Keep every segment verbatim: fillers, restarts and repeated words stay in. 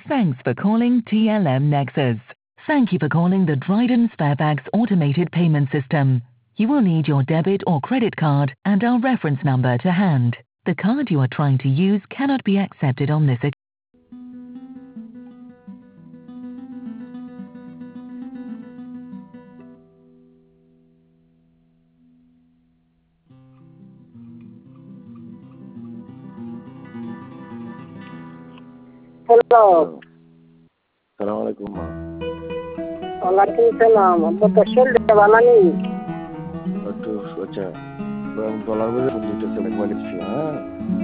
Thanks for calling T L M Nexus. Thank you for calling the Dryden Sparebags automated payment system. You will need your debit or credit card and our reference number to hand. The card you are trying to use cannot be accepted on this account. Hello, সালাম আলাইকুম মা। ওয়ালাইকুম সালাম। আপনার তো শরীরটা ভালো নেই। একটু আচ্ছা ডলার বলে ফোন দিতেছে মোবাইল হ্যাঁ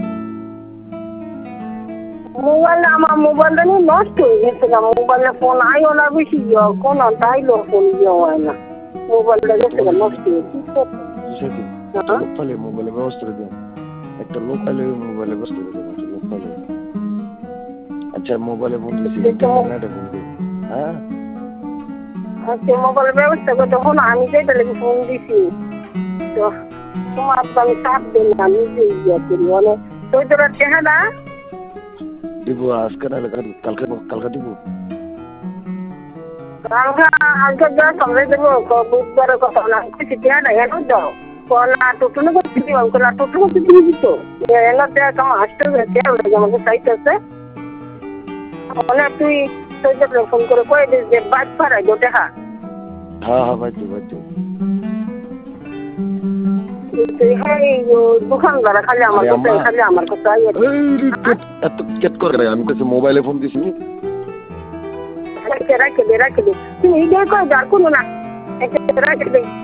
মোবাইল আমার মোবাইলটা নিয়ে নষ্ট হয়ে গেছে। মোবাইলে ফোন আইও না বেশি কোন তাইলো ফোন দিয়ে হয় না। মোবাইলটা গেছে নষ্ট হয়ে লোক পালে মোবাইলের ব্যবস্থা করে দিন। একটা লোক পালে মোবাইলের ব্যবস্থা করে দিন। লোক পালে আচ্ছা মোবাইলে ফোন দিচ্ছি ইন্টারনেটে ফোন দিই হ্যাঁ আচ্ছা মোবাইলের ব্যবস্থা করতে ফোন আমি যেটা লেগে ফোন দিছি তো তোমার তো আমি চাপ দিই না নিজে ইয়ে করি মানে তুই তোরা চেহারা দিব আজকে না কালকে কালকে দিব কালকে আজকে যা সময় দেবো বুধবারের কথা না কিছু চেহারা এনে দাও কলা টুটুনো করতে দিও কলা টুটুনো করতে দিয়ে দিত এনে দেয় তোমার হাসতে গেছে আমাদের সাইট আছে মানে তুই তুই তোকে ফোন করে কয়ে দিস যে বাদ ফারাই দো দেখা হ্যাঁ হ্যাঁ বাদ দিই বাদ দিই দোকানদার খালি আমার কথা খালি আমার কথা এত কেট করে আমি কাছে মোবাইলে ফোন দিছি রাখে দে রাখে দে তুমি এই দেখো যার কোনো না রাখে দে